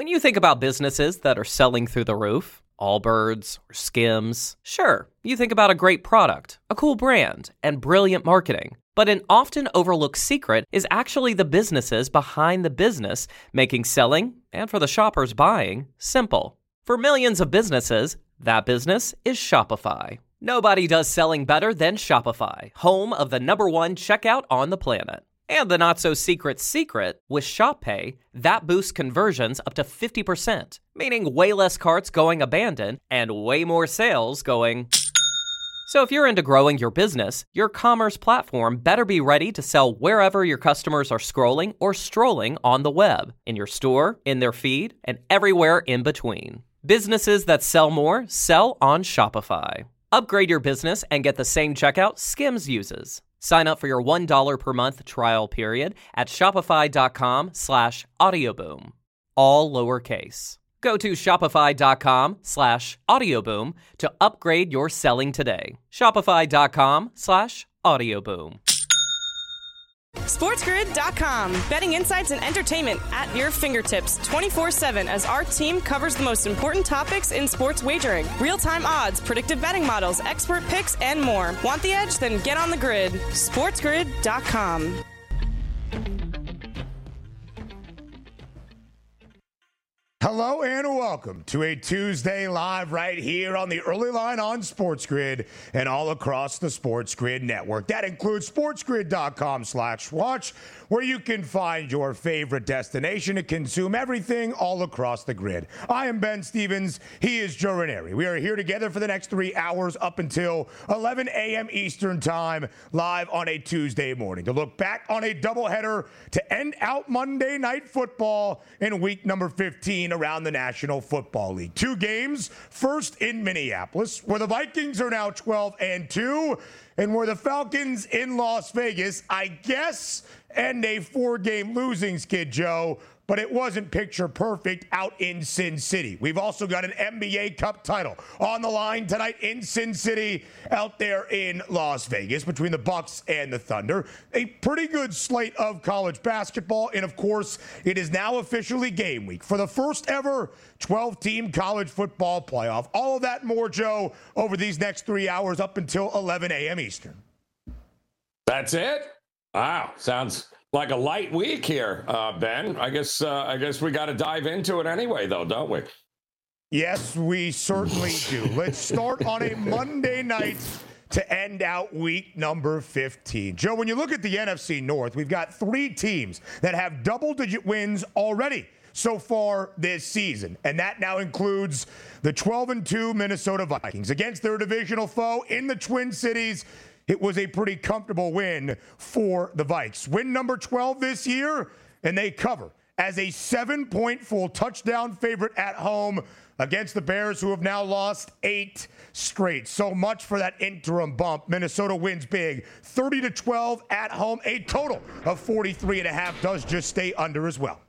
When you think about businesses that are selling through the roof, Allbirds or Skims, sure, you think about a great product, a cool brand, and brilliant marketing. But an often overlooked secret is actually the businesses behind the business making selling, and for the shoppers buying, simple. For millions of businesses, that business is Shopify. Nobody does selling better than Shopify, home of the #1 checkout on the planet. And the not-so-secret secret, with Shop Pay, that boosts conversions up to 50%, meaning way less carts going abandoned and way more sales going... So if you're into growing your business, your commerce platform better be ready to sell wherever your customers are scrolling or strolling on the web, in your store, in their feed, and everywhere in between. Businesses that sell more sell on Shopify. Upgrade your business and get the same checkout Skims uses. Sign up for your $1 per month trial period at shopify.com/audioboom. All lowercase. Go to shopify.com/audioboom to upgrade your selling today. Shopify.com/audioboom. SportsGrid.com. Betting insights and entertainment at your fingertips 24/7 as our team covers the most important topics in sports wagering. Real-time odds, predictive betting models, expert picks, and more. Want the edge? Then get on the grid. SportsGrid.com. Hello and welcome to a Tuesday live right here on the Early Line on Sports Grid and all across the Sports Grid network. That includes sportsgrid.com/watch, where you can find your favorite destination to consume everything all across the grid. I am Ben Stevens. He is Joe Ranieri. We are here together for the next 3 hours up until 11 a.m. Eastern time, live on a Tuesday morning to look back on a doubleheader to end out Monday Night Football in week number 15 around the National Football League. 2 games, first in Minneapolis, where the Vikings are now 12-2, and where the Falcons in Las Vegas, I guess, end a 4-game losing skid, Joe, but it wasn't picture perfect out in Sin City. We've also got an NBA Cup title on the line tonight in Sin City, out there in Las Vegas, between the Bucks and the Thunder. A pretty good slate of college basketball, and of course, it is now officially game week for the first ever 12-team college football playoff. All of that and more, Joe, over these next 3 hours up until 11 a.m. Eastern. That's it? Wow, sounds like a light week here, Ben. I guess we got to dive into it anyway, though, don't we? Yes, we certainly do. Let's start on a Monday night to end out week number 15. Joe, when you look at the NFC North, we've got 3 teams that have double-digit wins already so far this season, and that now includes the 12-2 Minnesota Vikings against their divisional foe in the Twin Cities. It was a pretty comfortable win for the Vikes. Win number 12 this year, and they cover as a 7-point full touchdown favorite at home against the Bears, who have now lost 8 straight. So much for that interim bump. Minnesota wins big, 30-12 at home. A total of 43.5 does just stay under as well.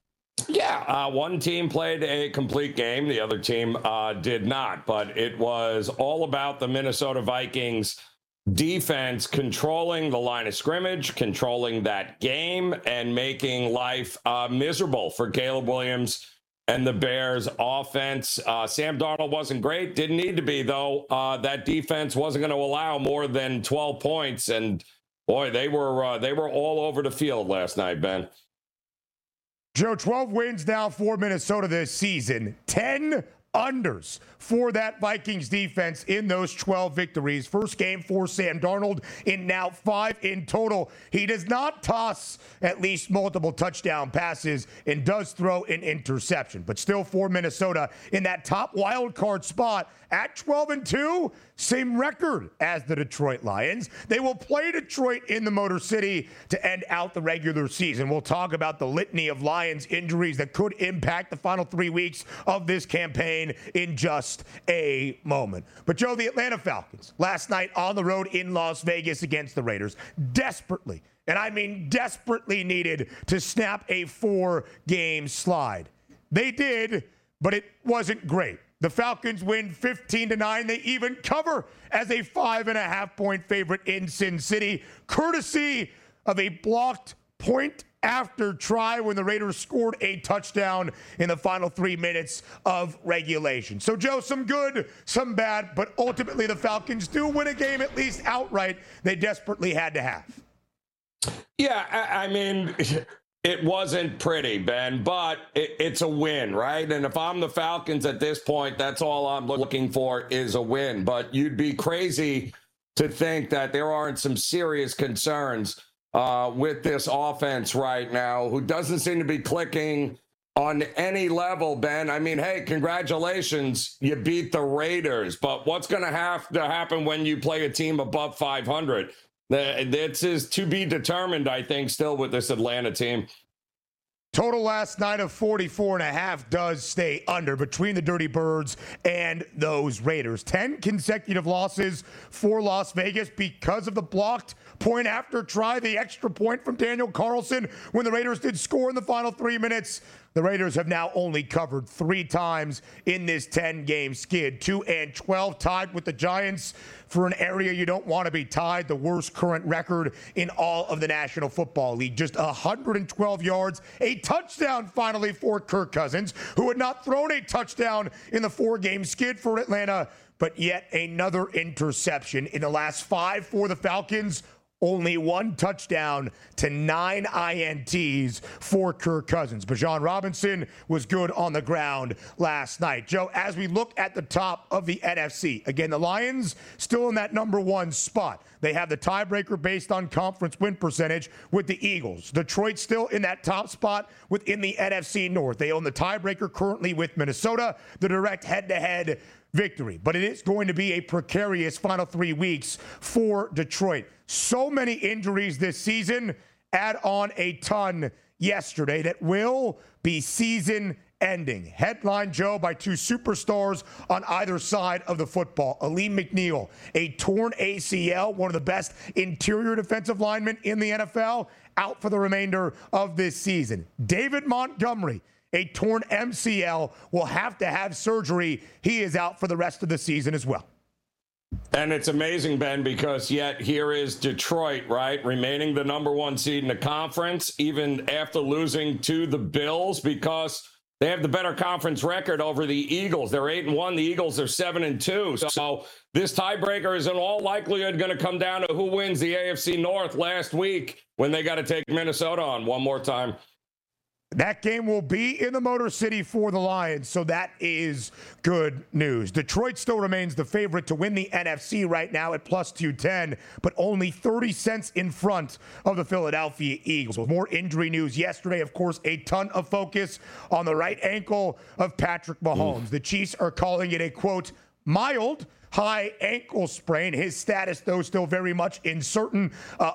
Yeah, one team played a complete game. The other team did not, but it was all about the Minnesota Vikings defense controlling the line of scrimmage, controlling that game, and making life miserable for Caleb Williams and the Bears offense. Sam Darnold wasn't great. Didn't need to be, though. That defense wasn't going to allow more than 12 points. And, boy, they were all over the field last night, Ben. Joe, 12 wins now for Minnesota this season. 10 unders for that Vikings defense in those 12 victories. First game for Sam Darnold in now 5 in total. He does not toss at least multiple touchdown passes and does throw an interception, but still for Minnesota in that top wild card spot at 12-2, same record as the Detroit Lions. They will play Detroit in the Motor City to end out the regular season. We'll talk about the litany of Lions injuries that could impact the final 3 weeks of this campaign in just a moment. But Joe, the Atlanta Falcons last night on the road in Las Vegas against the Raiders desperately, and I mean desperately, needed to snap a 4-game slide. They did, but it wasn't great. The Falcons win 15-9. They even cover as a 5.5-point favorite in Sin City, courtesy of a blocked point after try when the Raiders scored a touchdown in the final 3 minutes of regulation. So, Joe, some good, some bad, but ultimately the Falcons do win a game at least outright they desperately had to have. Yeah, I mean, it wasn't pretty, Ben, but it's a win, right? And if I'm the Falcons at this point, that's all I'm looking for is a win. But you'd be crazy to think that there aren't some serious concerns with this offense right now, who doesn't seem to be clicking on any level, Ben. I mean, hey, congratulations, you beat the Raiders, but what's going to have to happen when you play a team above 500? This is to be determined, I think, still with this Atlanta team. Total last night of 44.5 does stay under between the Dirty Birds and those Raiders. 10 consecutive losses for Las Vegas because of the blocked point after try, the extra point from Daniel Carlson when the Raiders did score in the final 3 minutes. The Raiders have now only covered 3 times in this 10-game skid. 2-12 tied with the Giants for an area you don't want to be tied. The worst current record in all of the National Football League. Just 112 yards, a touchdown finally for Kirk Cousins, who had not thrown a touchdown in the 4-game skid for Atlanta, but yet another interception in the last 5 for the Falcons. Only 1 touchdown to 9 INTs for Kirk Cousins. Bijan Robinson was good on the ground last night. Joe, as we look at the top of the NFC, again, the Lions still in that number 1 spot. They have the tiebreaker based on conference win percentage with the Eagles. Detroit still in that top spot within the NFC North. They own the tiebreaker currently with Minnesota, the direct head-to-head victory. But it is going to be a precarious final 3 weeks for Detroit. So many injuries this season, add on a ton yesterday that will be season-ending. Headline, Joe, by 2 superstars on either side of the football. Aleem McNeil, a torn ACL, one of the best interior defensive linemen in the NFL, out for the remainder of this season. David Montgomery, a torn MCL, will have to have surgery. He is out for the rest of the season as well. And it's amazing, Ben, because yet here is Detroit, right, remaining the number 1 seed in the conference, even after losing to the Bills, because they have the better conference record over the Eagles. They're 8-1. The Eagles are 7-2. So this tiebreaker is in all likelihood going to come down to who wins the AFC North last week when they got to take Minnesota on one more time. That game will be in the Motor City for the Lions, so that is good news. Detroit still remains the favorite to win the NFC right now at plus 210, but only 30 cents in front of the Philadelphia Eagles. With more injury news yesterday, of course, a ton of focus on the right ankle of Patrick Mahomes. The Chiefs are calling it a, quote, mild high ankle sprain. His status, though, still very much uncertain,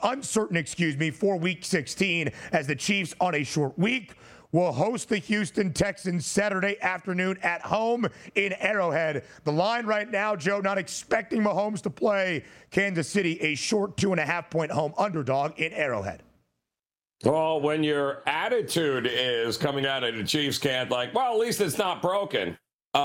for Week 16, as the Chiefs on a short week will host the Houston Texans Saturday afternoon at home in Arrowhead. The line right now, Joe, not expecting Mahomes to play. Kansas City, a short 2.5-point home underdog in Arrowhead. Well, when your attitude is coming out of the Chiefs camp, like, well, at least it's not broken.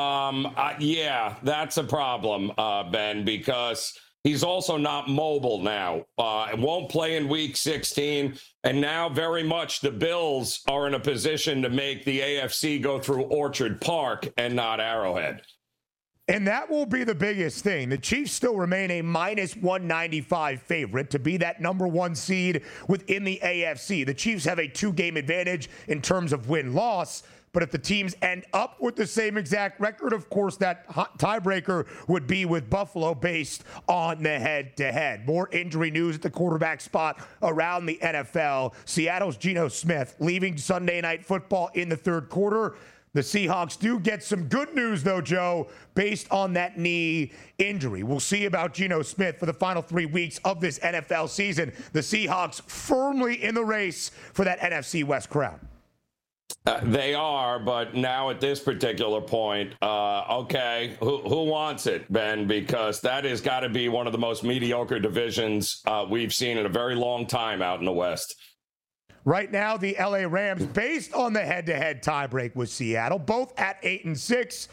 Yeah, that's a problem, Ben, because he's also not mobile now. Won't play in Week 16. And now very much the Bills are in a position to make the AFC go through Orchard Park and not Arrowhead. And that will be the biggest thing. The Chiefs still remain a minus 195 favorite to be that number 1 seed within the AFC. The Chiefs have a 2-game advantage in terms of win-loss. But if the teams end up with the same exact record, of course, that tiebreaker would be with Buffalo based on the head-to-head. More injury news at the quarterback spot around the NFL. Seattle's Geno Smith leaving Sunday Night Football in the 3rd quarter. The Seahawks do get some good news, though, Joe, based on that knee injury. We'll see about Geno Smith for the final 3 weeks of this NFL season. The Seahawks firmly in the race for that NFC West crown. They are, but now at this particular point, okay, who wants it, Ben? Because that has got to be one of the most mediocre divisions we've seen in a very long time out in the West. Right now, the LA Rams, based on the head-to-head tiebreak with Seattle, both at 8-6,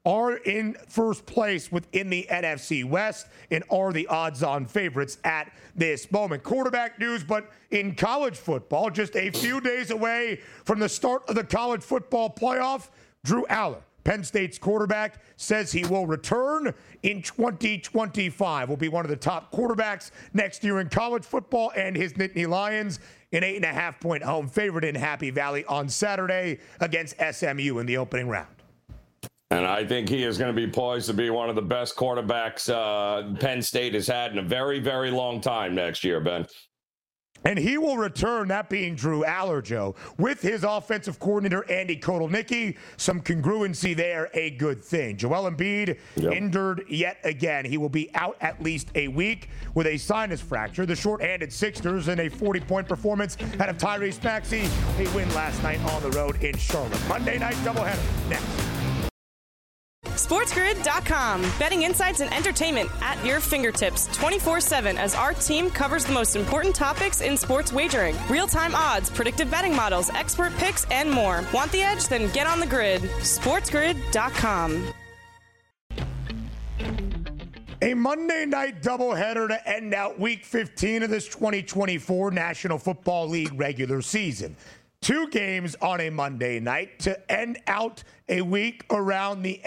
are in first place within the NFC West and are the odds-on favorites at this moment. Quarterback news, but in college football, just a few days away from the start of the college football playoff, Drew Aller, Penn State's quarterback, says he will return in 2025. Will be one of the top quarterbacks next year in college football, and his Nittany Lions, an 8.5-point home favorite in Happy Valley on Saturday against SMU in the opening round. And I think he is going to be poised to be one of the best quarterbacks Penn State has had in a very, very long time next year, Ben. And he will return, that being Drew Aller, Joe, with his offensive coordinator, Andy Kotelnicki. Some congruency there, a good thing. Joel Embiid injured yet again. He will be out at least a week with a sinus fracture. The short-handed Sixers in a 40-point performance out of Tyrese Maxey. A win last night on the road in Charlotte. Monday night doubleheader next. SportsGrid.com. Betting insights and entertainment at your fingertips 24/7 as our team covers the most important topics in sports wagering. Real-time odds, predictive betting models, expert picks, and more. Want the edge? Then get on the grid. SportsGrid.com. A Monday night doubleheader to end out Week 15 of this 2024 National Football League regular season. 2 games on a Monday night to end out a week around the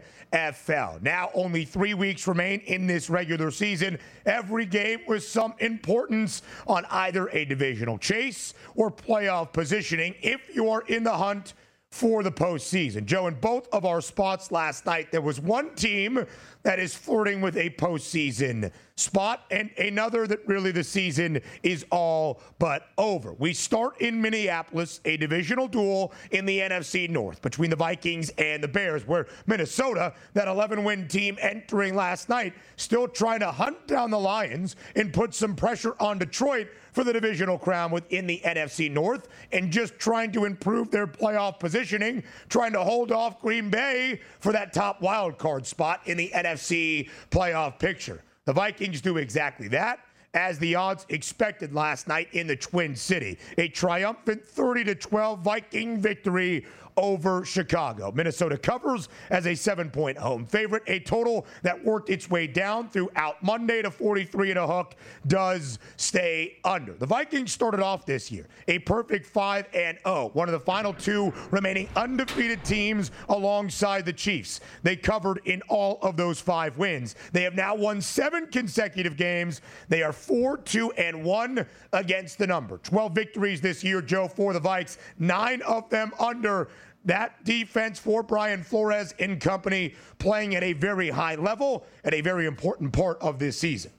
NFL. Now, only 3 weeks remain in this regular season. Every game with some importance on either a divisional chase or playoff positioning if you are in the hunt for the postseason. Joe, in both of our spots last night, there was one team that is flirting with a postseason spot and another that really the season is all but over. We start in Minneapolis, a divisional duel in the NFC North between the Vikings and the Bears, where Minnesota, that 11-win team entering last night, still trying to hunt down the Lions and put some pressure on Detroit for the divisional crown within the NFC North, and just trying to improve their playoff positioning, trying to hold off Green Bay for that top wild card spot in the NFC playoff picture. The Vikings do exactly that, as the odds expected last night in the Twin City. A triumphant 30-12 Viking victory over Chicago. Minnesota covers as a 7-point home favorite. A total that worked its way down throughout Monday to 43 and a hook does stay under. The Vikings started off this year a perfect 5-0, one of the final 2 remaining undefeated teams alongside the Chiefs. They covered in all of those 5 wins. They have now won 7 consecutive games. They are 4-2-1 against the number. 12 victories this year, Joe, for the Vikes, 9 of them under. That defense for Brian Flores and company playing at a very high level at a very important part of this season.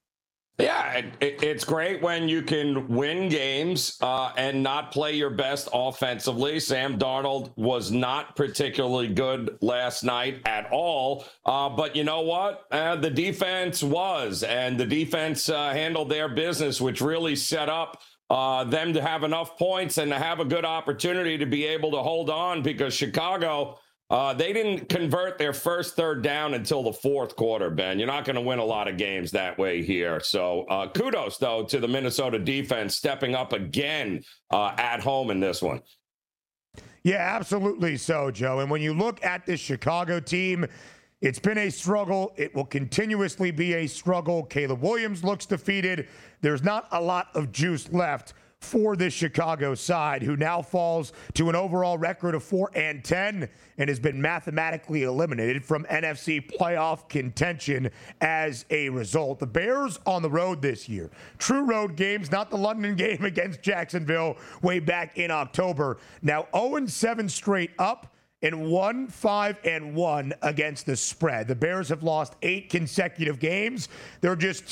Yeah, it's great when you can win games and not play your best offensively. Sam Darnold was not particularly good last night at all. But you know what? The defense was, and the defense handled their business, which really set up them to have enough points and to have a good opportunity to be able to hold on, because Chicago, they didn't convert their first third down until the fourth quarter, Ben. You're not going to win a lot of games that way here. So kudos, though, to the Minnesota defense stepping up again at home in this one. Yeah, absolutely so, Joe. And when you look at this Chicago team, it's been a struggle. It will continuously be a struggle. Caleb Williams looks defeated. There's not a lot of juice left for this Chicago side, who now falls to an overall record of 4-10 and has been mathematically eliminated from NFC playoff contention as a result. The Bears on the road this year, true road games, not the London game against Jacksonville way back in October. Now 0-7 straight up, and 1-5-1 against the spread. The Bears have lost 8 consecutive games. They're just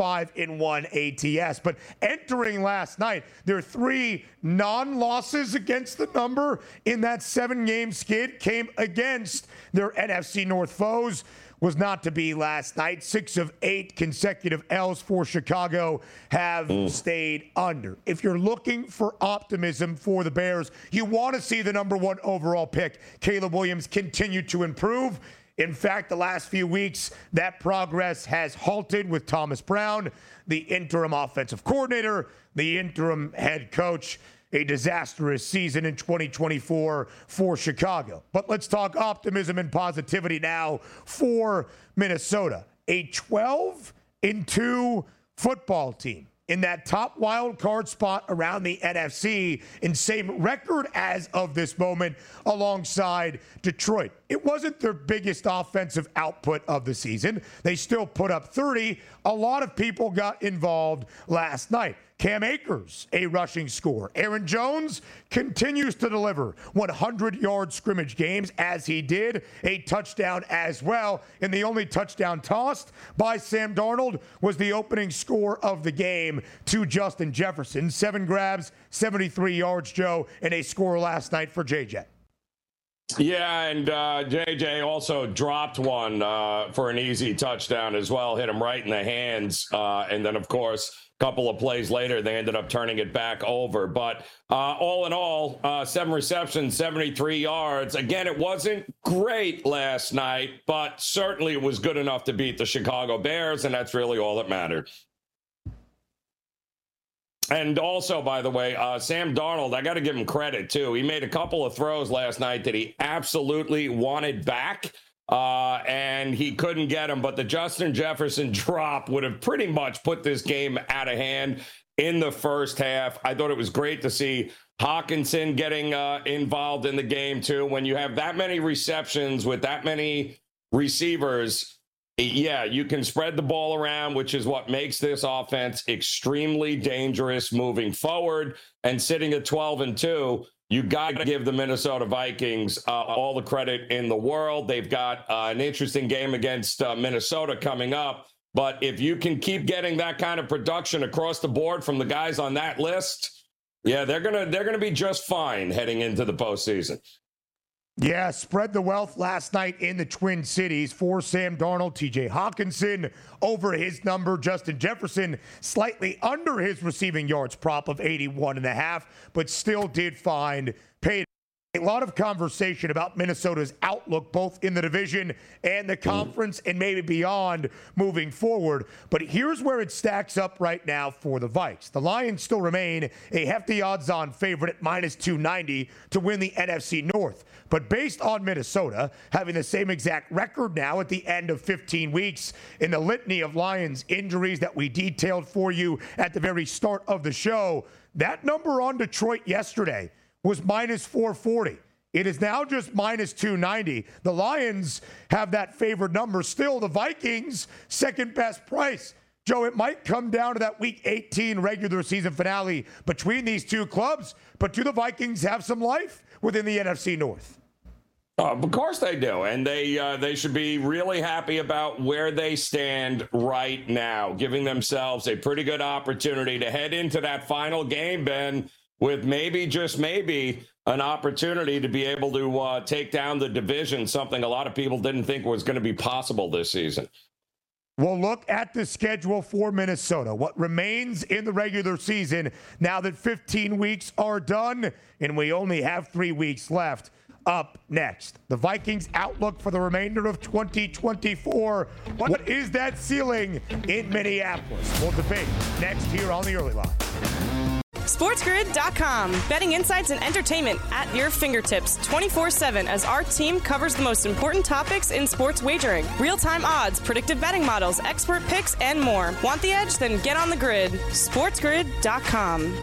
2-5-1 ATS. But entering last night, their 3 non-losses against the number in that 7-game skid came against their NFC North foes. Was not to be last night. 6 of 8 consecutive L's for Chicago have stayed under. If you're looking for optimism for the Bears, you want to see the number 1 overall pick, Caleb Williams, continue to improve. In fact, the last few weeks, that progress has halted with Thomas Brown, the interim offensive coordinator, the interim head coach. a disastrous season in 2024 for Chicago. But let's talk optimism and positivity now for Minnesota. A 12-2 football team in that top wild card spot around the NFC in same record as of this moment alongside Detroit. It wasn't their biggest offensive output of the season. They still put up 30. A lot of people got involved last night. Cam Akers, a rushing score. Aaron Jones continues to deliver 100-yard scrimmage games, as he did a touchdown as well. And the only touchdown tossed by Sam Darnold was the opening score of the game to Justin Jefferson. 7 grabs, 73 yards, Joe, and a score last night for JJ. Yeah, and JJ also dropped one for an easy touchdown as well, hit him right in the hands. And then, of course, a couple of plays later, they ended up turning it back over. But all in all, 7 receptions, 73 yards. Again, it wasn't great last night, but certainly it was good enough to beat the Chicago Bears, and that's really all that mattered. And also, by the way, Sam Darnold, I got to give him credit, too. He made a couple of throws last night that he absolutely wanted back, and he couldn't get them. But the Justin Jefferson drop would have pretty much put this game out of hand in the first half. I thought it was great to see Hawkinson getting involved in the game, too. When you have that many receptions with that many receivers, yeah, you can spread the ball around, which is what makes this offense extremely dangerous moving forward. And sitting at 12-2, you got to give the Minnesota Vikings all the credit in the world. They've got an interesting game against Minnesota coming up. But if you can keep getting that kind of production across the board from the guys on that list, yeah, they're gonna be just fine heading into the postseason. Yeah, spread the wealth last night in the Twin Cities for Sam Darnold. TJ Hawkinson over his number. Justin Jefferson slightly under his receiving yards prop of 81.5, but still did find payday. A lot of conversation about Minnesota's outlook, both in the division and the conference and maybe beyond moving forward. But here's where it stacks up right now for the Vikes. The Lions still remain a hefty odds-on favorite at -290 to win the NFC North. But based on Minnesota having the same exact record now at the end of 15 weeks in the litany of Lions injuries that we detailed for you at the very start of the show, that number on Detroit yesterday was -440. It is now just -290. The Lions have that favored number. Still, the Vikings, second best price. Joe, it might come down to that Week 18 regular season finale between these two clubs, but do the Vikings have some life within the NFC North? Of course they do, and they should be really happy about where they stand right now, giving themselves a pretty good opportunity to head into that final game, Ben, with maybe, just maybe, an opportunity to be able to take down the division, something a lot of people didn't think was going to be possible this season. We'll look at the schedule for Minnesota, what remains in the regular season now that 15 weeks are done and we only have 3 weeks left. Up next, the Vikings' outlook for the remainder of 2024. What is that ceiling in Minneapolis? We'll debate next here on the Early Line. SportsGrid.com. Betting insights and entertainment at your fingertips 24/7 as our team covers the most important topics in sports wagering. Real-time odds, predictive betting models, expert picks, and more. Want the edge? Then get on the grid. SportsGrid.com.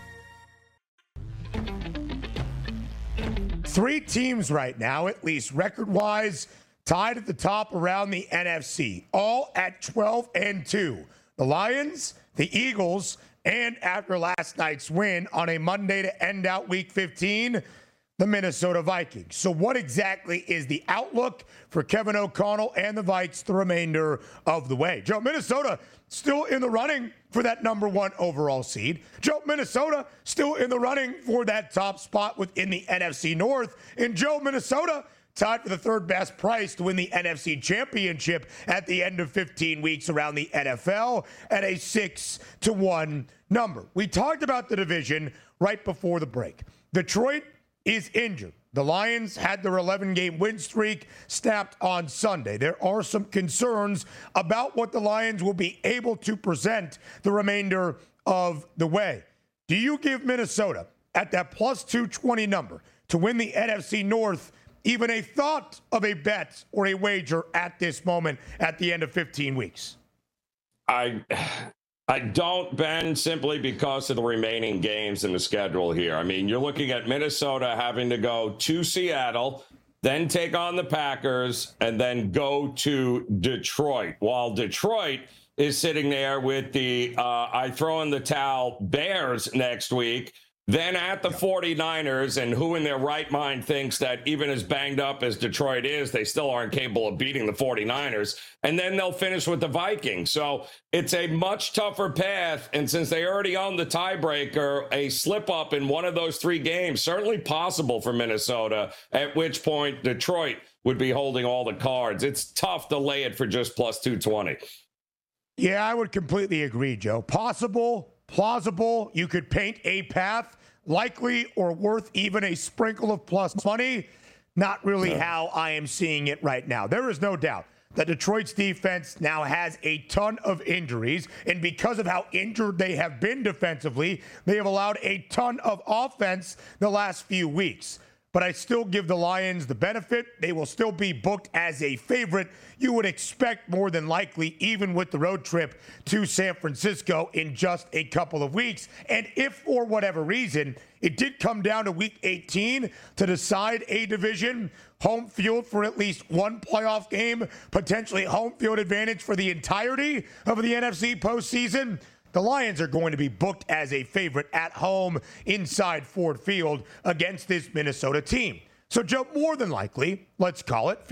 3 teams right now, at least record-wise, tied at the top around the NFC, all at 12-2. The Lions, the Eagles, and after last night's win on a Monday to end out Week 15, the Minnesota Vikings. So what exactly is the outlook for Kevin O'Connell and the Vikes the remainder of the way? Joe, Minnesota still in the running for that number 1 overall seed. Joe, Minnesota still in the running for that top spot within the NFC North. And Joe, Minnesota tied for the 3rd best price to win the NFC Championship at the end of 15 weeks around the NFL at a 6-1 number. We talked about the division right before the break. Detroit is injured. The Lions had their 11-game win streak snapped on Sunday. There are some concerns about what the Lions will be able to present the remainder of the way. Do you give Minnesota at that plus 220 number to win the NFC North even a thought of a bet or a wager at this moment at the end of 15 weeks? I don't, Ben, simply because of the remaining games in the schedule here. I mean, you're looking at Minnesota having to go to Seattle, then take on the Packers, and then go to Detroit. While Detroit is sitting there with the I throw in the towel Bears next week, then at the 49ers, and who in their right mind thinks that even as banged up as Detroit is, they still aren't capable of beating the 49ers. And then they'll finish with the Vikings. So it's a much tougher path. And since they already own the tiebreaker, a slip up in one of those three games, certainly possible for Minnesota, at which point Detroit would be holding all the cards. It's tough to lay it for just plus 220. Yeah, I would completely agree, Joe. Possible, plausible. You could paint a path. Likely or worth even a sprinkle of plus money, not really how I am seeing it right now. There is no doubt that Detroit's defense now has a ton of injuries, and because of how injured they have been defensively, they have allowed a ton of offense the last few weeks. But I still give the Lions the benefit. They will still be booked as a favorite. You would expect more than likely, even with the road trip to San Francisco in just a couple of weeks. And if for whatever reason it did come down to week 18 to decide a division, home field for at least one playoff game, potentially home field advantage for the entirety of the NFC postseason, the Lions are going to be booked as a favorite at home inside Ford Field against this Minnesota team. So, Joe, more than likely, let's call it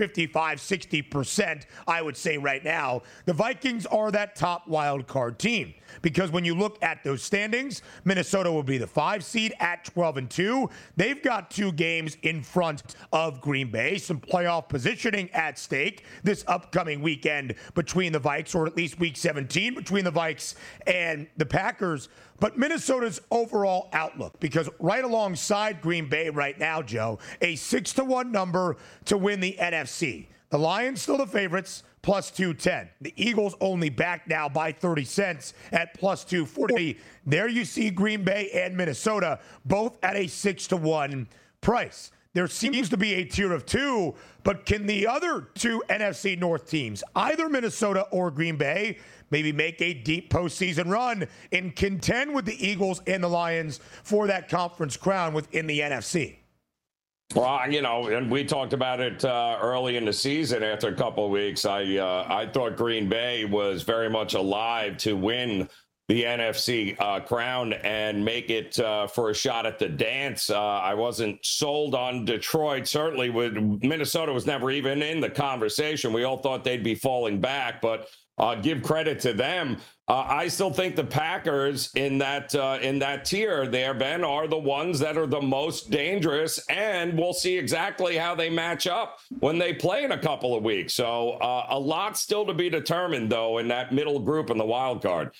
55-60%, I would say right now, the Vikings are that top wild card team. Because when you look at those standings, Minnesota will be the 5 seed at 12-2. They've got 2 games in front of Green Bay, some playoff positioning at stake this upcoming weekend between the Vikes, or at least week 17 between the Vikes and the Packers. But Minnesota's overall outlook, because right alongside Green Bay right now, Joe, a 6-1 number to win the NFC. The Lions still the favorites, plus 210. The Eagles only back now by 30 cents at plus 240. There you see Green Bay and Minnesota both at a 6-1 price. There seems to be a tier of 2, but can the other 2 NFC North teams, either Minnesota or Green Bay, maybe make a deep postseason run and contend with the Eagles and the Lions for that conference crown within the NFC? Well, you know, and we talked about it early in the season after a couple of weeks. I thought Green Bay was very much alive to win the NFC crown and make it for a shot at the dance. I wasn't sold on Detroit. Certainly, Minnesota was never even in the conversation. We all thought they'd be falling back, but give credit to them. I still think the Packers in that tier there, Ben, are the ones that are the most dangerous, and we'll see exactly how they match up when they play in a couple of weeks. So a lot still to be determined, though, in that middle group in the wild card.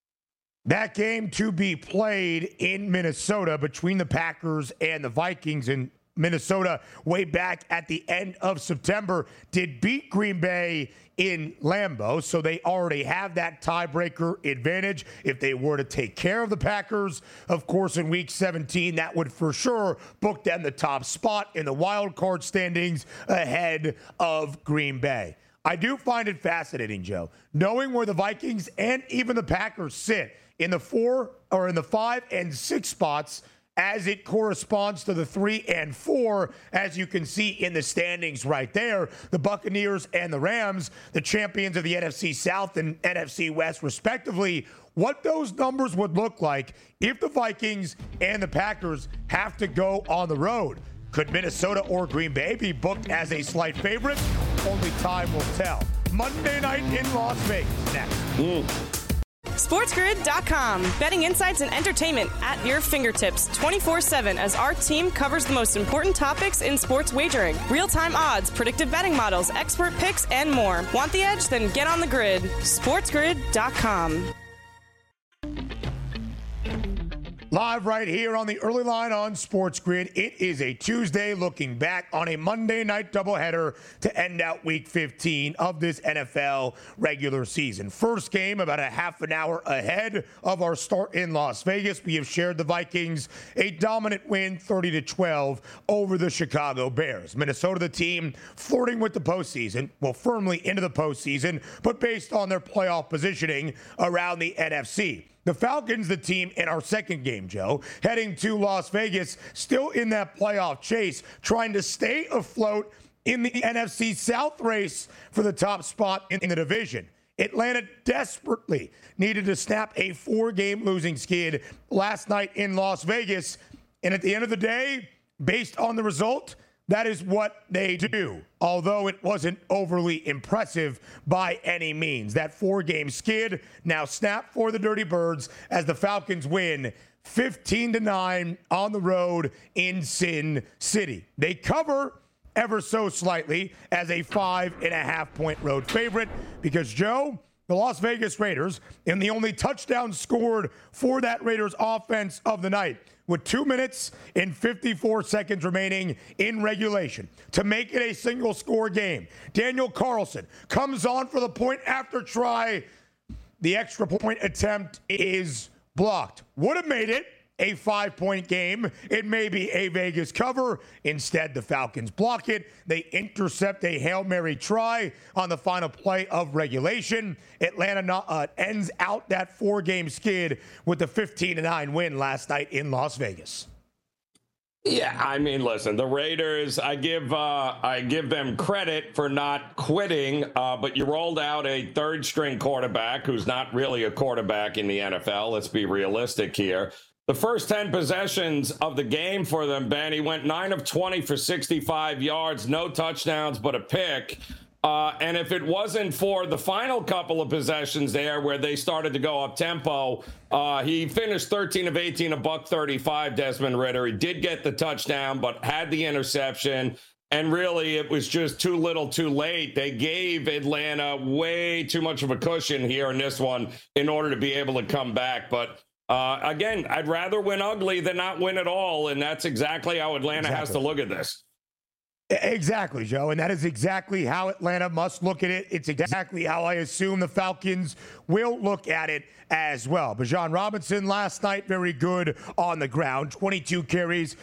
That game to be played in Minnesota between the Packers and the Vikings, and Minnesota way back at the end of September did beat Green Bay in Lambeau, so they already have that tiebreaker advantage. If they were to take care of the Packers, of course, in week 17, that would for sure book them the top spot in the wild card standings ahead of Green Bay. I do find it fascinating, Joe, knowing where the Vikings and even the Packers sit in the 4 or in the 5 and 6 spots as it corresponds to the 3 and 4, as you can see in the standings right there. The Buccaneers and the Rams, the champions of the NFC South and NFC West, respectively. What those numbers would look like if the Vikings and the Packers have to go on the road. Could Minnesota or Green Bay be booked as a slight favorite? Only time will tell. Monday night in Las Vegas next. SportsGrid.com. Betting insights and entertainment at your fingertips 24/7 as our team covers the most important topics in sports wagering. Real-time odds, predictive betting models, expert picks, and more. Want the edge? Then get on the grid. SportsGrid.com. Live right here on the early line on Sports Grid. It is a Tuesday, looking back on a Monday night doubleheader to end out Week 15 of this NFL regular season. First game about a half an hour ahead of our start in Las Vegas. We have shared the Vikings a dominant win, 30-12 over the Chicago Bears. Minnesota, the team flirting with the postseason, well, firmly into the postseason, but based on their playoff positioning around the NFC. The Falcons, the team in our second game, Joe, heading to Las Vegas, still in that playoff chase, trying to stay afloat in the NFC South race for the top spot in the division. Atlanta desperately needed to snap a 4-game losing skid last night in Las Vegas. And at the end of the day, based on the result, that is what they do, although it wasn't overly impressive by any means. That 4-game skid now snapped for the Dirty Birds as the Falcons win 15-9 on the road in Sin City. They cover ever so slightly as a 5.5-point road favorite because, Joe, the Las Vegas Raiders, in the only touchdown scored for that Raiders offense of the night, with 2 minutes and 54 seconds remaining in regulation to make it a single-score game. Daniel Carlson comes on for the point after try. The extra point attempt is blocked. Would have made it a 5-point game. It may be a Vegas cover. Instead, the Falcons block it. They intercept a Hail Mary try on the final play of regulation. Atlanta ends out that 4-game skid with the 15-9 win last night in Las Vegas. Yeah, I mean, listen, the Raiders, I give them credit for not quitting, but you rolled out a third-string quarterback who's not really a quarterback in the NFL. Let's be realistic here. The first 10 possessions of the game for them, Ben, he went 9 of 20 for 65 yards, no touchdowns, but a pick. And if it wasn't for the final couple of possessions there where they started to go up tempo, he finished 13 of 18, $135, Desmond Ridder. He did get the touchdown, but had the interception. And really, it was just too little too late. They gave Atlanta way too much of a cushion here in this one in order to be able to come back. But again, I'd rather win ugly than not win at all. And that's exactly how Atlanta has to look at this. Exactly, Joe. And that is exactly how Atlanta must look at it. It's exactly how I assume the Falcons will look at it as well. Bijan Robinson last night, very good on the ground. 22 carries,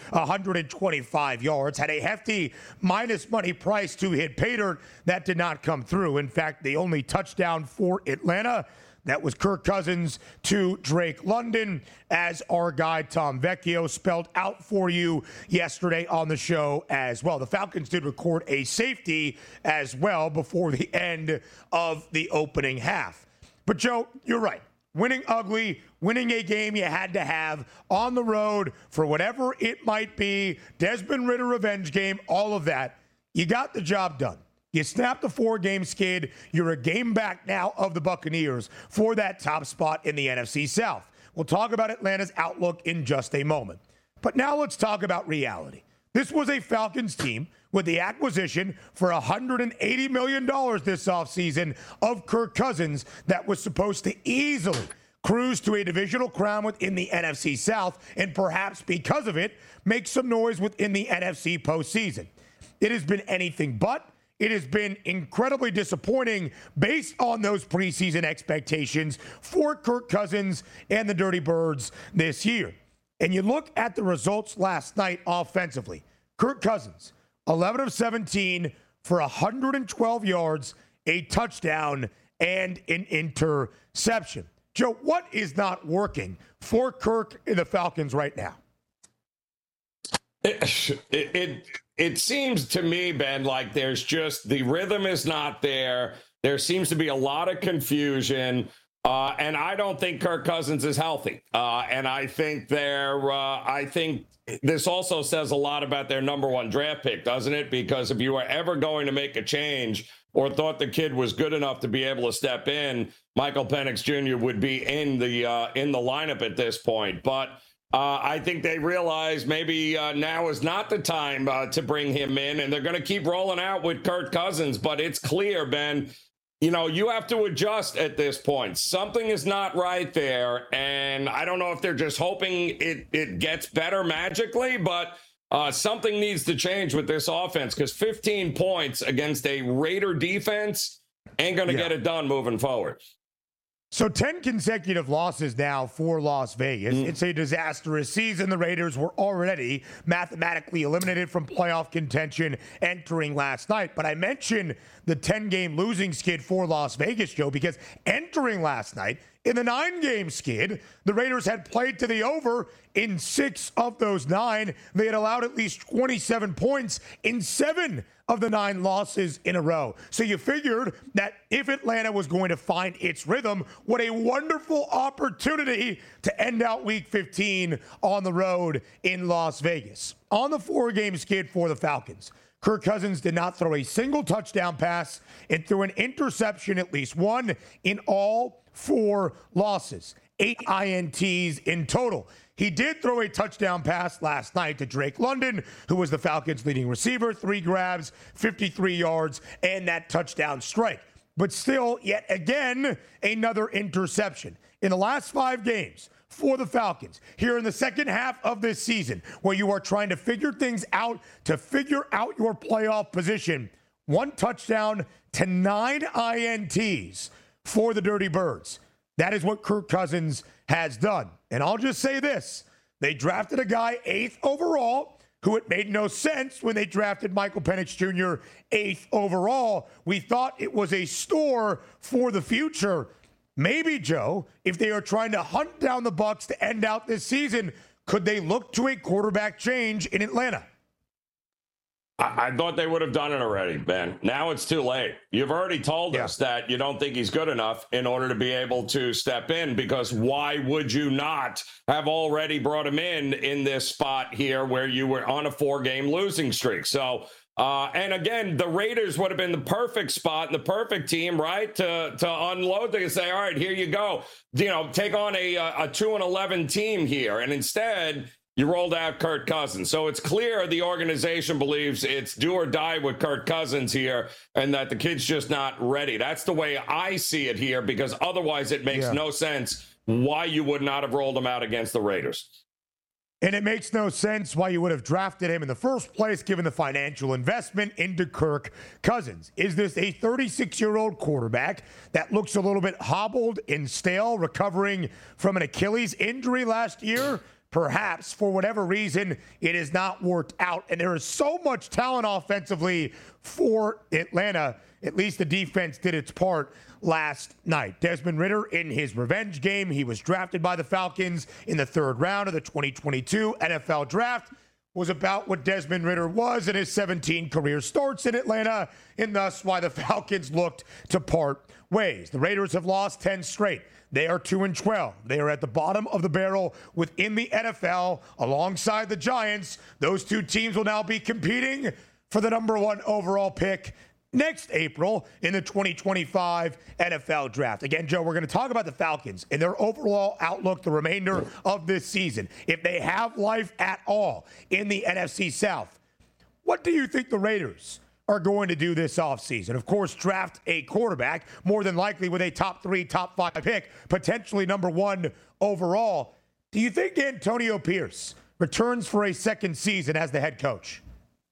125 yards. Had a hefty minus money price to hit pay dirt. That did not come through. In fact, the only touchdown for Atlanta, that was Kirk Cousins to Drake London, as our guy Tom Vecchio spelled out for you yesterday on the show as well. The Falcons did record a safety as well before the end of the opening half. But, Joe, you're right. Winning ugly, winning a game you had to have on the road for whatever it might be, Desmond Ridder revenge game, all of that, you got the job done. You snapped the 4-game skid. You're a game back now of the Buccaneers for that top spot in the NFC South. We'll talk about Atlanta's outlook in just a moment. But now let's talk about reality. This was a Falcons team with the acquisition for $180 million this offseason of Kirk Cousins that was supposed to easily cruise to a divisional crown within the NFC South and perhaps because of it, make some noise within the NFC postseason. It has been anything but. It has been incredibly disappointing based on those preseason expectations for Kirk Cousins and the Dirty Birds this year. And you look at the results last night offensively. Kirk Cousins, 11 of 17 for 112 yards, a touchdown, and an interception. Joe, what is not working for Kirk and the Falcons right now? It seems to me, Ben, like there's just the rhythm is not there. There seems to be a lot of confusion. And I don't think Kirk Cousins is healthy. And I think I think this also says a lot about their number 1 draft pick, doesn't it? Because if you were ever going to make a change or thought the kid was good enough to be able to step in, Michael Penix Jr. would be in the lineup at this point. But I think they realize maybe now is not the time to bring him in, and they're going to keep rolling out with Kirk Cousins. But it's clear, Ben, you have to adjust at this point. Something is not right there, and I don't know if they're just hoping it gets better magically, but something needs to change with this offense, because 15 points against a Raider defense ain't going to get it done moving forward. So 10 consecutive losses now for Las Vegas. It's a disastrous season. The Raiders were already mathematically eliminated from playoff contention entering last night. But I mentioned the 10-game losing skid for Las Vegas, Joe, because entering last night, in the 9-game skid, the Raiders had played to the over in 6 of those 9. They had allowed at least 27 points in 7 of the 9 losses in a row. So you figured that if Atlanta was going to find its rhythm, what a wonderful opportunity to end out Week 15 on the road in Las Vegas. On the 4-game skid for the Falcons, Kirk Cousins did not throw a single touchdown pass and threw an interception, at least one, in all 4 losses. 8 INTs in total. He did throw a touchdown pass last night to Drake London, who was the Falcons' leading receiver. 3 grabs, 53 yards, and that touchdown strike. But still, yet again, another interception. In the last 5 games for the Falcons, here in the second half of this season, where you are trying to figure things out, to figure out your playoff position, 1 touchdown to 9 INTs for the Dirty Birds. That is what Kirk Cousins has done. And I'll just say this. They drafted a guy 8th overall, who it made no sense when they drafted Michael Penix Jr. 8th overall. We thought it was a store for the future. Maybe, Joe, if they are trying to hunt down the Bucs to end out this season, could they look to a quarterback change in Atlanta? I thought they would have done it already, Ben. Now it's too late. You've already told us that you don't think he's good enough in order to be able to step in, because why would you not have already brought him in this spot here where you were on a 4-game losing streak? So, and again, the Raiders would have been the perfect spot and the perfect team, right, to unload. They can say, all right, here you go. Take on a 2-11 team here. And instead, you rolled out Kirk Cousins. So it's clear the organization believes it's do or die with Kirk Cousins here, and that the kid's just not ready. That's the way I see it here, because otherwise it makes no sense why you would not have rolled him out against the Raiders. And it makes no sense why you would have drafted him in the first place, given the financial investment into Kirk Cousins. Is this a 36-year-old quarterback that looks a little bit hobbled and stale, recovering from an Achilles injury last year? Perhaps, for whatever reason, it has not worked out. And there is so much talent offensively for Atlanta. At least the defense did its part last night. Desmond Ridder in his revenge game. He was drafted by the Falcons in the 3rd round of the 2022 NFL Draft. Was about what Desmond Ridder was in his 17 career starts in Atlanta, and thus why the Falcons looked to part ways. The Raiders have lost 10 straight. They are 2-12. They are at the bottom of the barrel within the NFL alongside the Giants. Those 2 teams will now be competing for the number 1 overall pick next April in the 2025 NFL Draft. Again, Joe, we're going to talk about the Falcons and their overall outlook the remainder of this season. If they have life at all in the NFC South, what do you think the Raiders are going to do this offseason? Of course, draft a quarterback, more than likely with a top 3, top 5 pick, potentially number 1 overall. Do you think Antonio Pierce returns for a second season as the head coach?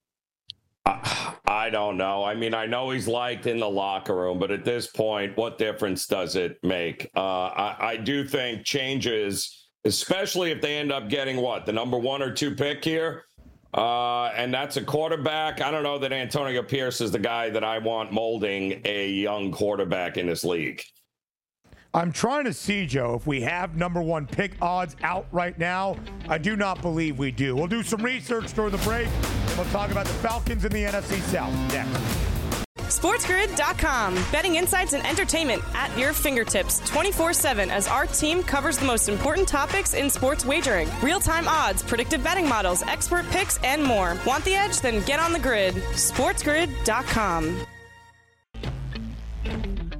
I don't know. I mean, I know he's liked in the locker room, but at this point, what difference does it make? I do think changes, especially if they end up getting the number 1 or 2 pick here. And that's a quarterback. I don't know that Antonio Pierce is the guy that I want molding a young quarterback in this league. I'm trying to see, Joe, if we have number 1 pick odds out right now. I do not believe we do. We'll do some research during the break. We'll talk about the Falcons in the NFC South next. SportsGrid.com. Betting insights and entertainment at your fingertips 24/7 as our team covers the most important topics in sports wagering. Real-time odds, predictive betting models, expert picks, and more. Want the edge? Then get on the grid. SportsGrid.com.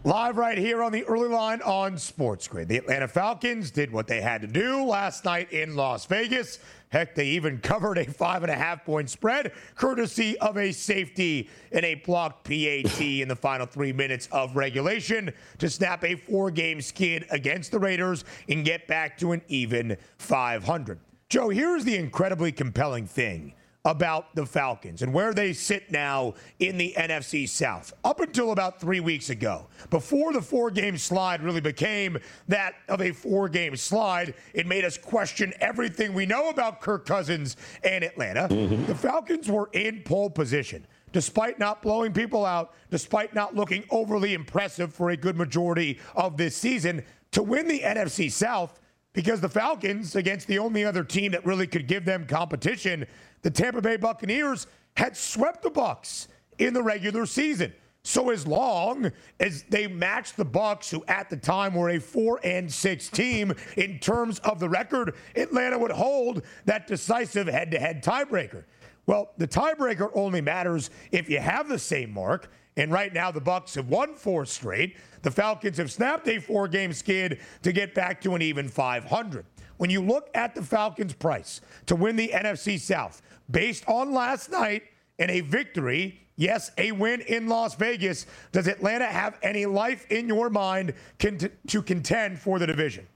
Live right here on the early line on Sports Grid. The Atlanta Falcons did what they had to do last night in Las Vegas. Heck, they even covered a 5.5-point spread, courtesy of a safety and a blocked PAT in the final 3 minutes of regulation to snap a 4-game skid against the Raiders and get back to an even 500. Joe, here's the incredibly compelling thing about the Falcons and where they sit now in the NFC South. Up until about 3 weeks ago, before the 4-game slide really became that of a 4-game slide, it made us question everything we know about Kirk Cousins and Atlanta. The Falcons were in pole position, despite not blowing people out, despite not looking overly impressive for a good majority of this season, to win the NFC South, because the Falcons, against the only other team that really could give them competition, the Tampa Bay Buccaneers, had swept the Bucs in the regular season. So as long as they matched the Bucs, who at the time were a 4-6 team in terms of the record, Atlanta would hold that decisive head-to-head tiebreaker. Well, the tiebreaker only matters if you have the same mark. And right now, the Bucs have won 4 straight. The Falcons have snapped a 4-game skid to get back to an even 500. When you look at the Falcons' price to win the NFC South, based on last night and a victory, yes, a win in Las Vegas, does Atlanta have any life in your mind to contend for the division?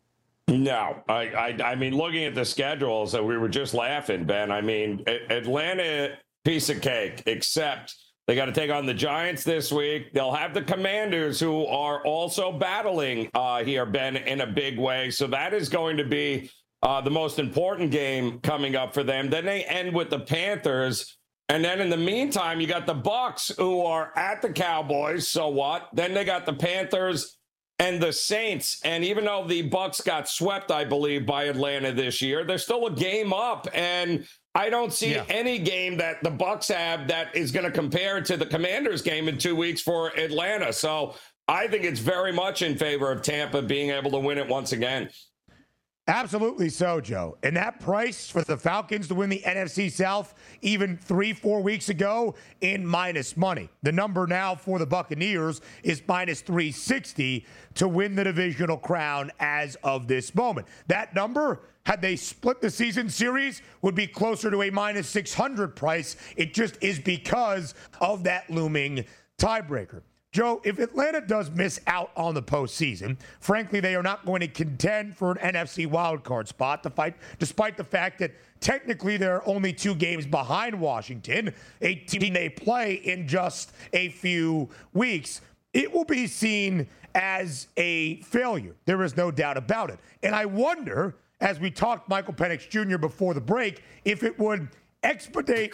No, I mean, looking at the schedules, we were just laughing, Ben. I mean, Atlanta, piece of cake, except they got to take on the Giants this week. They'll have the Commanders, who are also battling here, Ben, in a big way. So that is going to be the most important game coming up for them. Then they end with the Panthers. And then in the meantime, you got the Bucs, who are at the Cowboys. So what? Then they got the Panthers and the Saints. And even though the Bucs got swept, I believe, by Atlanta this year, they're still a game up. And I don't see any game that the Bucs have that is going to compare to the Commanders game in 2 weeks for Atlanta. So I think it's very much in favor of Tampa being able to win it once again. Absolutely so, Joe. And that price for the Falcons to win the NFC South even 3-4 weeks ago in minus money. The number now for the Buccaneers is minus 360 to win the divisional crown as of this moment. That number, had they split the season series, would be closer to a minus 600 price. It just is because of that looming tiebreaker. Joe, if Atlanta does miss out on the postseason, frankly, they are not going to contend for an NFC wildcard spot, despite the fact that technically they're only 2 games behind Washington, a team they play in just a few weeks. It will be seen as a failure. There is no doubt about it. And I wonder, as we talked Michael Penix Jr. before the break, if it would expedite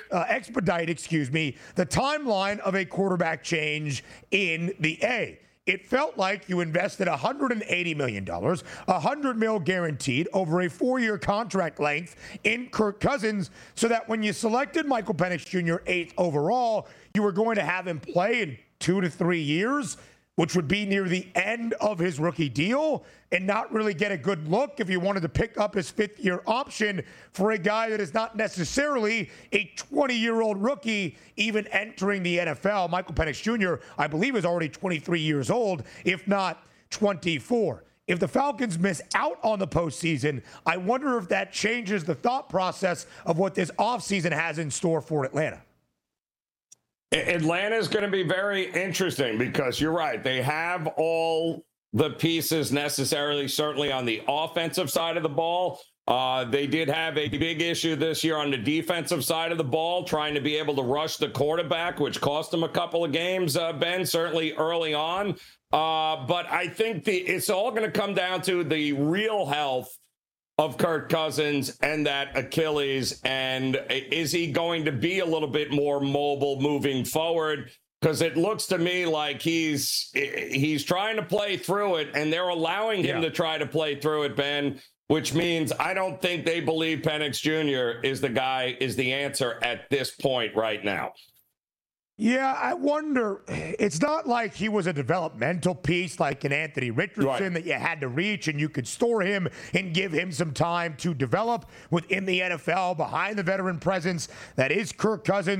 the timeline of a quarterback change in the A. It felt like you invested $180 million, $100 million guaranteed over a 4-year contract length in Kirk Cousins, so that when you selected Michael Penix Jr. 8th overall, you were going to have him play in 2 to 3 years, which would be near the end of his rookie deal, and not really get a good look if you wanted to pick up his 5th-year option for a guy that is not necessarily a 20-year-old rookie even entering the NFL. Michael Penix Jr., I believe, is already 23 years old, if not 24. If the Falcons miss out on the postseason, I wonder if that changes the thought process of what this offseason has in store for Atlanta. Atlanta is going to be very interesting because you're right. They have all the pieces necessarily, certainly on the offensive side of the ball. They did have a big issue this year on the defensive side of the ball, trying to be able to rush the quarterback, which cost them a couple of games, Ben, certainly early on. But I think it's all going to come down to the real health of Kirk Cousins and that Achilles, and is he going to be a little bit more mobile moving forward? Because it looks to me like he's trying to play through it, and they're allowing him to try to play through it, Ben, which means I don't think they believe Penix Jr. is the answer at this point right now. Yeah, I wonder. It's not like he was a developmental piece like an Anthony Richardson that you had to reach and you could store him and give him some time to develop within the NFL behind the veteran presence that is Kirk Cousins.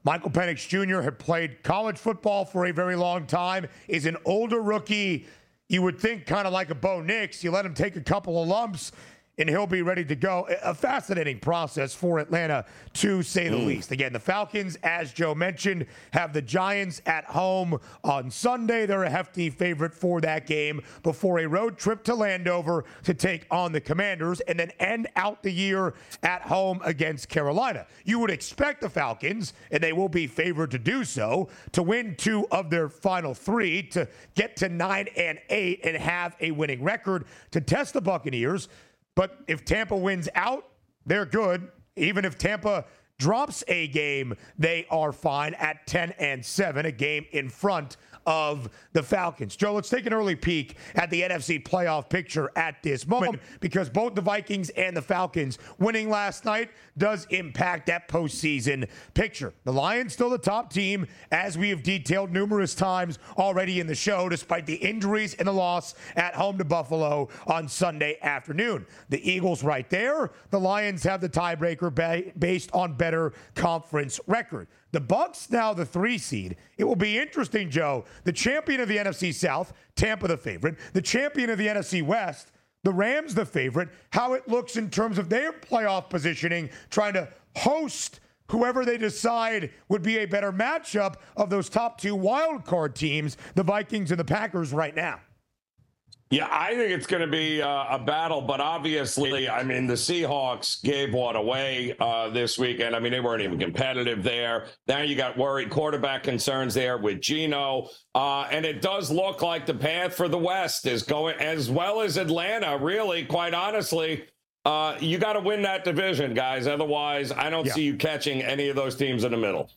Michael Penix Jr. had played college football for a very long time, is an older rookie. You would think kind of like a Bo Nix. You let him take a couple of lumps, and he'll be ready to go. A fascinating process for Atlanta, to say the least. Again, the Falcons, as Joe mentioned, have the Giants at home on Sunday. They're a hefty favorite for that game before a road trip to Landover to take on the Commanders and then end out the year at home against Carolina. You would expect the Falcons, and they will be favored to do so, to win 2 of their final 3, to get to 9-8 and have a winning record to test the Buccaneers. But if Tampa wins out, they're good. Even if Tampa drops a game, they are fine at 10-7, a game in front of the Falcons. Joe, let's take an early peek at the NFC playoff picture at this moment, because both the Vikings and the Falcons winning last night does impact that postseason picture. The Lions still the top team, as we have detailed numerous times already in the show, despite the injuries and the loss at home to Buffalo on Sunday afternoon. The Eagles right there. The Lions have the tiebreaker based on better conference record. The Bucs now the 3 seed. It will be interesting, Joe. The champion of the NFC South, Tampa the favorite. The champion of the NFC West, the Rams the favorite. How it looks in terms of their playoff positioning, trying to host whoever they decide would be a better matchup of those top 2 wild card teams, the Vikings and the Packers right now. Yeah, I think it's going to be a battle, but obviously, I mean, the Seahawks gave one away this weekend. I mean, they weren't even competitive there. Now you got worried quarterback concerns there with Geno, and it does look like the path for the West is going, as well as Atlanta, really, quite honestly. You got to win that division, guys. Otherwise, I don't see you catching any of those teams in the middle.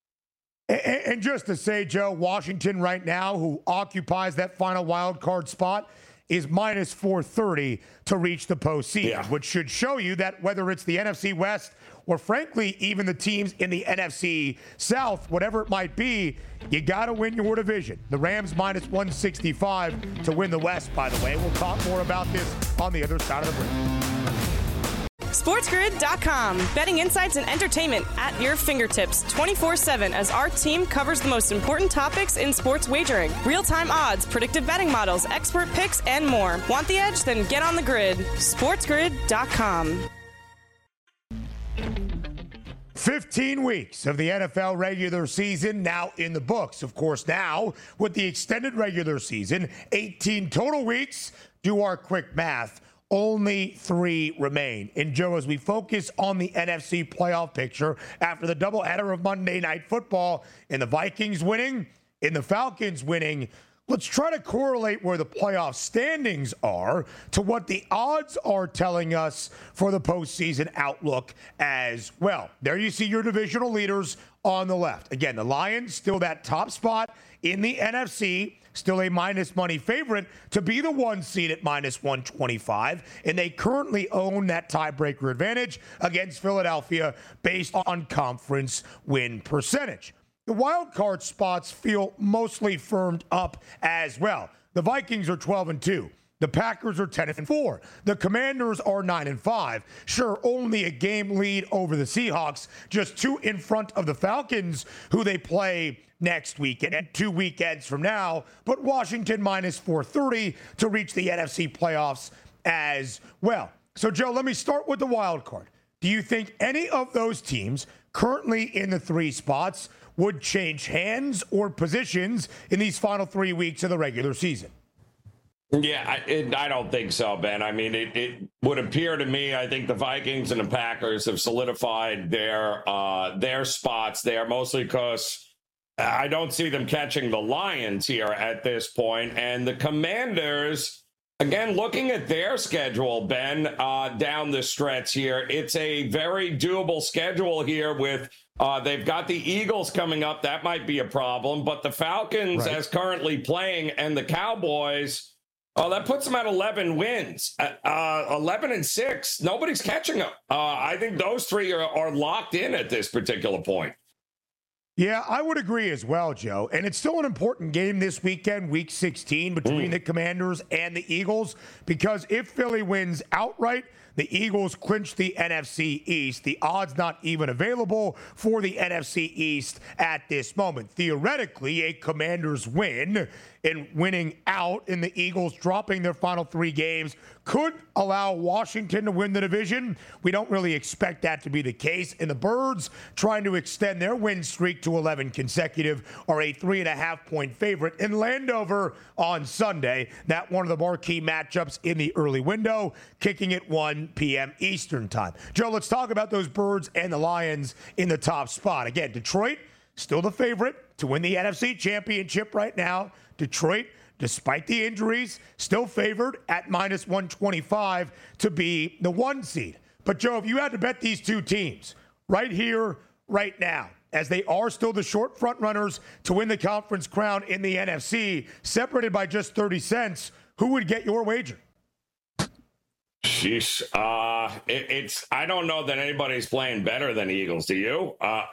And just to say, Joe, Washington right now, who occupies that final wild card spot, is minus 430 to reach the postseason, which should show you that whether it's the NFC West or, frankly, even the teams in the NFC South, whatever it might be, you got to win your division. The Rams minus 165 to win the West, by the way. We'll talk more about this on the other side of the break. SportsGrid.com. Betting insights and entertainment at your fingertips 24/7 as our team covers the most important topics in sports wagering. Real-time odds, predictive betting models, expert picks, and more. Want the edge? Then get on the grid. SportsGrid.com. 15 weeks of the NFL regular season now in the books. Of course, now with the extended regular season, 18 total weeks. Do our quick math. Only 3 remain. And Joe, as we focus on the NFC playoff picture after the doubleheader of Monday Night Football and the Vikings winning and the Falcons winning, let's try to correlate where the playoff standings are to what the odds are telling us for the postseason outlook as well. There you see your divisional leaders on the left. Again, the Lions still that top spot in the NFC, still a minus money favorite to be the 1 seed at minus 125, and they currently own that tiebreaker advantage against Philadelphia based on conference win percentage. The wild card spots feel mostly firmed up as well. The Vikings are 12-2. The Packers are 10-4. The Commanders are 9-5. Sure, only a game lead over the Seahawks, just 2 in front of the Falcons, who they play next weekend and 2 weekends from now. But Washington minus 430 to reach the NFC playoffs as well. So, Joe, let me start with the wild card. Do you think any of those teams currently in the 3 spots would change hands or positions in these final 3 weeks of the regular season? Yeah, I don't think so, Ben. I mean, it would appear to me, I think the Vikings and the Packers have solidified their spots there, mostly because I don't see them catching the Lions here at this point. And the Commanders, again, looking at their schedule, Ben, down the stretch here, it's a very doable schedule here with they've got the Eagles coming up. That might be a problem. But the Falcons, as currently playing, and the Cowboys, that puts them at 11 wins, 11-6. Nobody's catching them. I think those 3 are locked in at this particular point. Yeah, I would agree as well, Joe. And it's still an important game this weekend, Week 16, between the Commanders and the Eagles, because if Philly wins outright, the Eagles clinch the NFC East. The odds not even available for the NFC East at this moment. Theoretically, a Commanders win and winning out and the Eagles dropping their final 3 games could allow Washington to win the division. We don't really expect that to be the case. And the Birds, trying to extend their win streak to 11 consecutive, are a 3.5-point favorite in Landover on Sunday. That one of the marquee matchups in the early window, kicking at 1 p.m. Eastern time. Joe, let's talk about those Birds and the Lions in the top spot. Again, Detroit, still the favorite to win the NFC Championship right now. Detroit, despite the injuries, still favored at minus 125 to be the 1 seed. But, Joe, if you had to bet these two teams right here, right now, as they are still the short front runners to win the conference crown in the NFC, separated by just 30 cents, who would get your wager? Sheesh. I don't know that anybody's playing better than the Eagles. Do you?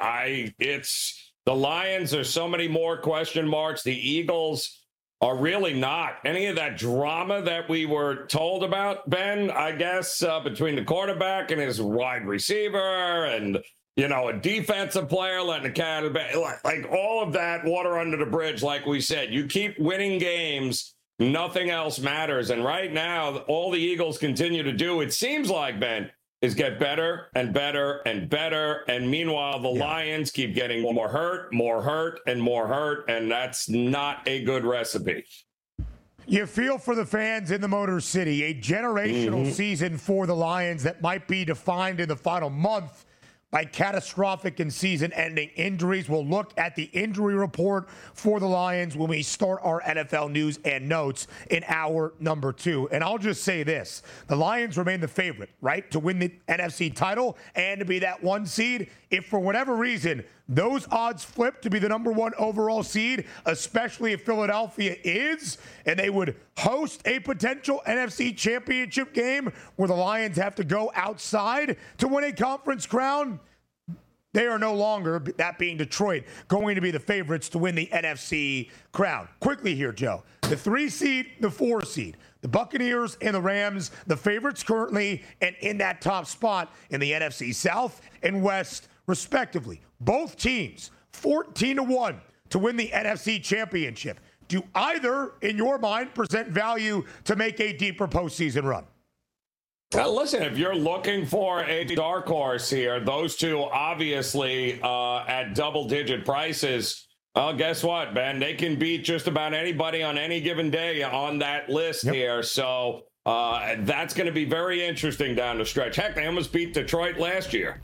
It's the Lions. There's so many more question marks. The Eagles are really not. Any of that drama that we were told about, Ben, I guess, between the quarterback and his wide receiver and, a defensive player letting the cat, like all of that water under the bridge, like we said. You keep winning games, nothing else matters. And right now, all the Eagles continue to do, it seems like, Ben, is get better and better and better. And meanwhile, the Lions keep getting more hurt, and more hurt. And that's not a good recipe. You feel for the fans in the Motor City, a generational season for the Lions that might be defined in the final month by catastrophic and season-ending injuries. We'll look at the injury report for the Lions when we start our NFL news and notes in hour number 2. And I'll just say this. The Lions remain the favorite, right, to win the NFC title and to be that 1 seed. If for whatever reason those odds flip to be the number 1 overall seed, especially if Philadelphia is, and they would host a potential NFC championship game where the Lions have to go outside to win a conference crown, they are no longer, that being Detroit, going to be the favorites to win the NFC crown. Quickly here, Joe. The 3 seed, the 4 seed. The Buccaneers and the Rams, the favorites currently, and in that top spot in the NFC South and West, respectively. Both teams, 14-1 to win the NFC Championship. Do either, in your mind, present value to make a deeper postseason run? Listen, if you're looking for a dark horse here, those two obviously at double-digit prices. Well, guess what, Ben? They can beat just about anybody on any given day on that list here. So that's going to be very interesting down the stretch. Heck, they almost beat Detroit last year.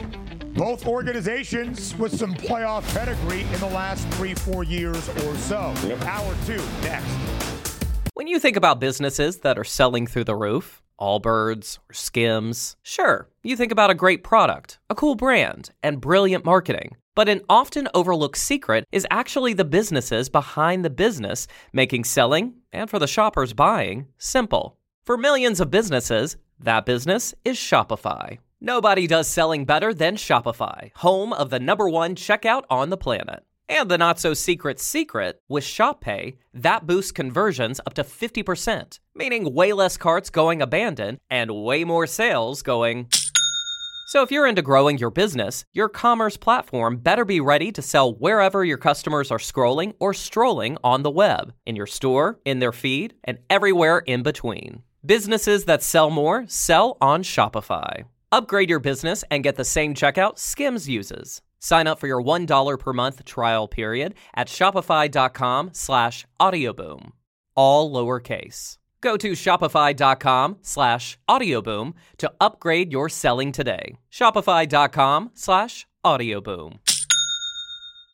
Both organizations with some playoff pedigree in the last 3-4 years or so. Hour 2 next. When you think about businesses that are selling through the roof, Allbirds or Skims, sure, you think about a great product, a cool brand, and brilliant marketing. But an often overlooked secret is actually the businesses behind the business, making selling, and for the shoppers buying, simple. For millions of businesses, that business is Shopify. Nobody does selling better than Shopify, home of the #1 checkout on the planet. And the not-so-secret secret, with Shop Pay, that boosts conversions up to 50%, meaning way less carts going abandoned and way more sales going. So if you're into growing your business, your commerce platform better be ready to sell wherever your customers are scrolling or strolling on the web, in your store, in their feed, and everywhere in between. Businesses that sell more sell on Shopify. Upgrade your business and get the same checkout Skims uses. Sign up for your $1 per month trial period at shopify.com/audioboom. All lowercase. Go to shopify.com/audioboom to upgrade your selling today. Shopify.com/audioboom.